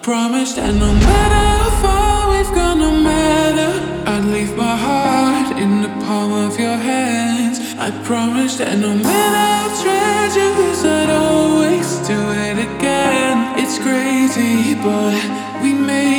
Promise that no matter how far we've gone, no matter, I'd leave my heart in the palm of your hands. I promise that no matter how treacherous, I'd always do it again. It's crazy, but we made